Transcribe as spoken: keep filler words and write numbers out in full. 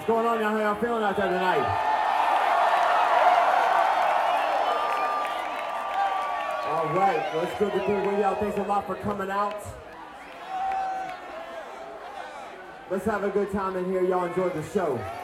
going on, y'all? How y'all feeling out there tonight? All right, well, it's good to be with y'all. Thanks a lot for coming out. Let's have a good time in here. Y'all enjoyed the show.